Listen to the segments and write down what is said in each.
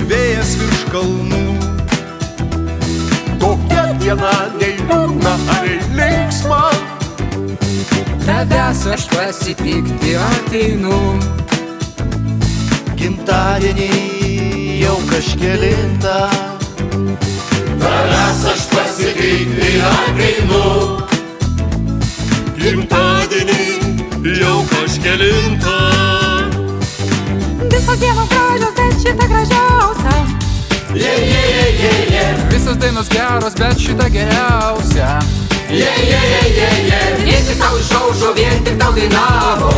vėjas virš kalnų. Tokia diena nei liūdna ar linksma, tavęs aš pasitikti ateinu. Gimtadienį jau kažkelintą, tavęs aš pasitikti ateinu. Gimtadienį jau kažkelintą. Visos dienos gražios, bet šita gražiausia. Visos dainos geros, bet šita geriausia. Vien tik tau išaušo, vien tik tau dainavo.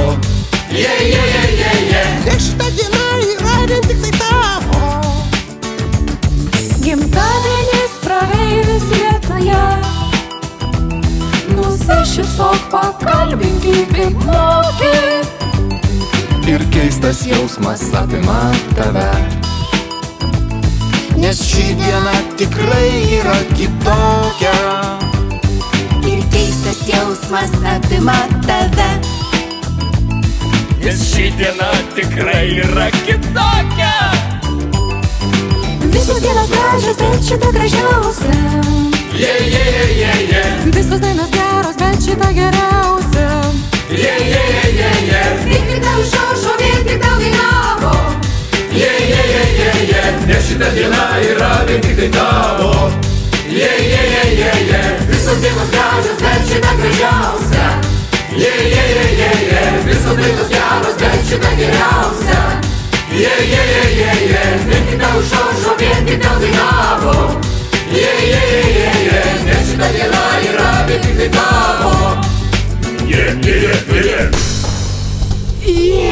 Ir šita diena yra vien tik tai tavo. Gimtadienis praeivis vietoje. Nusišypsok, pakalbink jį kaip moki. Ir keistas jausmas apima tave, Nes ši diena tikrai yra kitokia. Ir keistas jausmas apima tave. Nes ši diena tikrai yra kitokia. Visos dienos gražios, bet šita gražiausia. Visos dainos geros, bet šita geriausia. Vien tik tau išaušo, vien tik tau dainavo. Nes šita diena yra vien tik tai tavo. Visos dienos gražios, bet šita gražiausia. Visos dainos geros, bet šita geriausia. Vien tik tau išaušo, vien tik tau dainavo. Nes šita diena yra vien tik tai tavo.